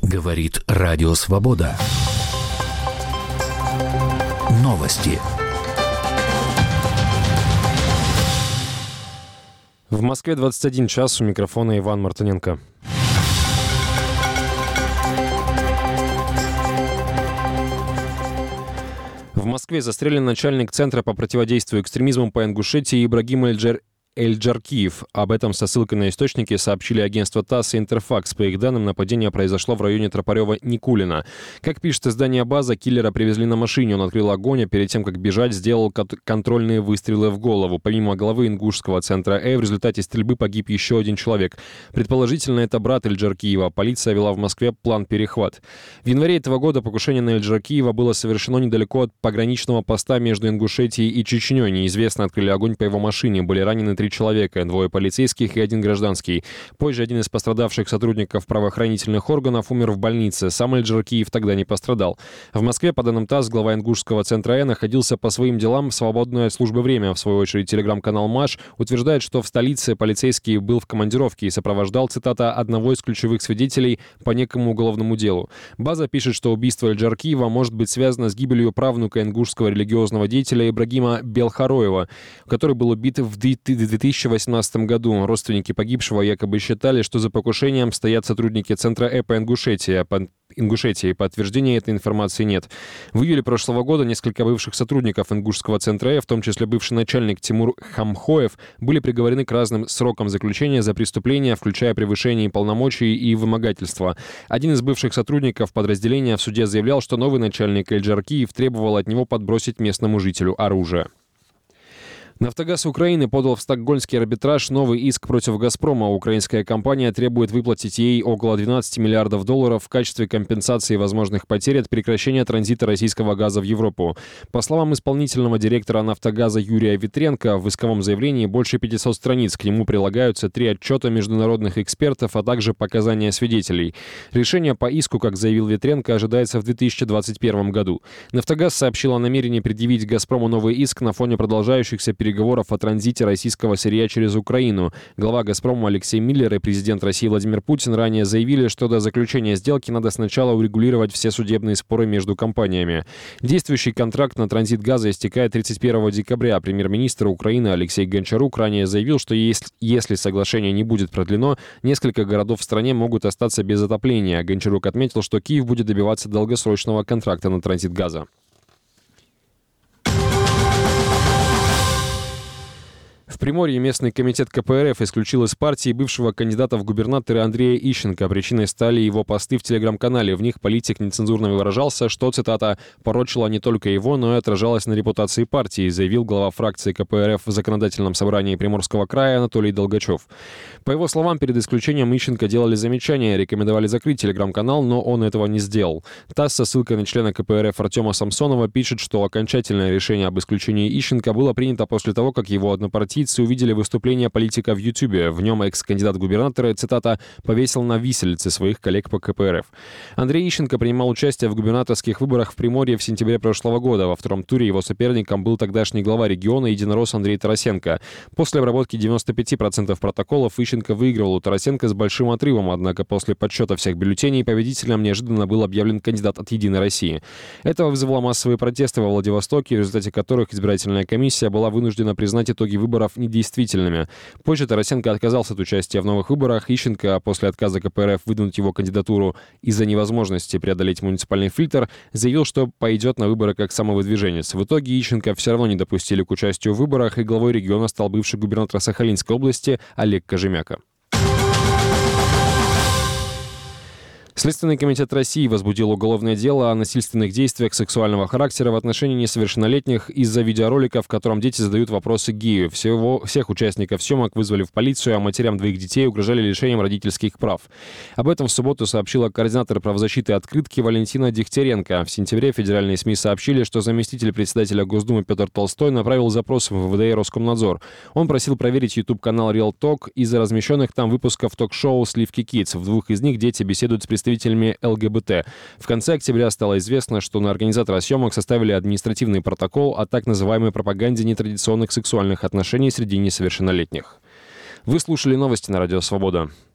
Говорит Радио Свобода. Новости. В Москве 21 час, у микрофона Иван Мартыненко. В Москве застрелен начальник Центра по противодействию экстремизму по Ингушетии Ибрагим Эльджаркиев. Об этом со ссылкой на источники сообщили агентства ТАСС и Интерфакс. По их данным, нападение произошло в районе Тропарева-Никулина. Как пишет издание «База», киллера привезли на машине. Он открыл огонь, а перед тем, как бежать, сделал контрольные выстрелы в голову. Помимо главы ингушского центра в результате стрельбы погиб еще один человек. Предположительно, это брат Эльджаркиева. Полиция вела в Москве план «Перехват». В январе этого года покушение на Эльджаркиева было совершено недалеко от пограничного поста между Ингушетией и Чечней. Неизвестно открыли огонь по его машине. Были ранены 3 человека, 2 полицейских и 1 гражданский. Позже один из пострадавших сотрудников правоохранительных органов умер в больнице. Сам Эльджаркиев тогда не пострадал. В Москве, по данным ТАСС, глава ингушского центра находился по своим делам в свободное от службы время. В свою очередь, телеграм-канал «Маш» утверждает, что в столице полицейский был в командировке и сопровождал, цитата, одного из ключевых свидетелей по некому уголовному делу. «База» пишет, что убийство Эльджаркиева может быть связано с гибелью правнука ингушского религиозного деятеля Ибрагима Белхароева, который был убит в 2018 году. Родственники погибшего якобы считали, что за покушением стоят сотрудники Центра по Ингушетии. Подтверждения этой информации нет. В июле прошлого года несколько бывших сотрудников ингушского центра, в том числе бывший начальник Тимур Хамхоев, были приговорены к разным срокам заключения за преступления, включая превышение полномочий и вымогательство. Один из бывших сотрудников подразделения в суде заявлял, что новый начальник Эльджаркиев требовал от него подбросить местному жителю оружие. «Нафтогаз Украины» подал в стокгольмский арбитраж новый иск против «Газпрома». Украинская компания требует выплатить ей около $12 миллиардов в качестве компенсации возможных потерь от прекращения транзита российского газа в Европу. По словам исполнительного директора «Нафтогаза» Юрия Витренко, в исковом заявлении больше 500 страниц. К нему прилагаются 3 отчета международных экспертов, а также показания свидетелей. Решение по иску, как заявил Витренко, ожидается в 2021 году. «Нафтогаз» сообщил о намерении предъявить «Газпрому» новый иск на фоне продолжающихся переговоров о транзите российского сырья через Украину. Глава «Газпрома» Алексей Миллер и президент России Владимир Путин ранее заявили, что до заключения сделки надо сначала урегулировать все судебные споры между компаниями. Действующий контракт на транзит газа истекает 31 декабря. Премьер-министр Украины Алексей Гончарук ранее заявил, что если соглашение не будет продлено, несколько городов в стране могут остаться без отопления. Гончарук отметил, что Киев будет добиваться долгосрочного контракта на транзит газа. В Приморье местный комитет КПРФ исключил из партии бывшего кандидата в губернаторы Андрея Ищенко. Причиной стали его посты в телеграм-канале. В них политик нецензурно выражался, что, цитата, «порочило не только его, но и отражалось на репутации партии», заявил глава фракции КПРФ в Законодательном собрании Приморского края Анатолий Долгачев. По его словам, перед исключением Ищенко делали замечания, рекомендовали закрыть телеграм-канал, но он этого не сделал. ТАСС со ссылкой на члена КПРФ Артема Самсонова пишет, что окончательное решение об исключении Ищенко было принято после того, как его однопартийцы увидели выступление политика в Ютубе. В нем экс-кандидат в губернаторы, цитата, «повесил на виселице своих коллег по КПРФ». Андрей Ищенко принимал участие в губернаторских выборах в Приморье в сентябре прошлого года. Во втором туре его соперником был тогдашний глава региона единорос Андрей Тарасенко. После обработки 95% протоколов Ищенко выигрывал у Тарасенко с большим отрывом, однако после подсчета всех бюллетеней победителем неожиданно был объявлен кандидат от «Единой России». Это вызвало массовые протесты во Владивостоке, в результате которых избирательная комиссия была вынуждена признать итоги выборов недействительными. Позже Тарасенко отказался от участия в новых выборах. Ищенко после отказа КПРФ выдвинуть его кандидатуру из-за невозможности преодолеть муниципальный фильтр заявил, что пойдет на выборы как самовыдвиженец. В итоге Ищенко все равно не допустили к участию в выборах, и главой региона стал бывший губернатор Сахалинской области Олег Кожемяка. Следственный комитет России возбудил уголовное дело о насильственных действиях сексуального характера в отношении несовершеннолетних из-за видеоролика, в котором дети задают вопросы гею. Всех участников съемок вызвали в полицию, а матерям 2 детей угрожали лишением родительских прав. Об этом в субботу сообщила координатор правозащиты «Открытки» Валентина Дегтяренко. В сентябре федеральные СМИ сообщили, что заместитель председателя Госдумы Петр Толстой направил запрос в МВД и Роскомнадзор. Он просил проверить YouTube-канал Real Talk из-за размещенных там выпусков ток-шоу «Сливки Kids». В 2 из них дети беседуют с представителями ЛГБТ. В конце октября стало известно, что на организатора съемок составили административный протокол о так называемой пропаганде нетрадиционных сексуальных отношений среди несовершеннолетних. Вы слушали новости на Радио Свобода.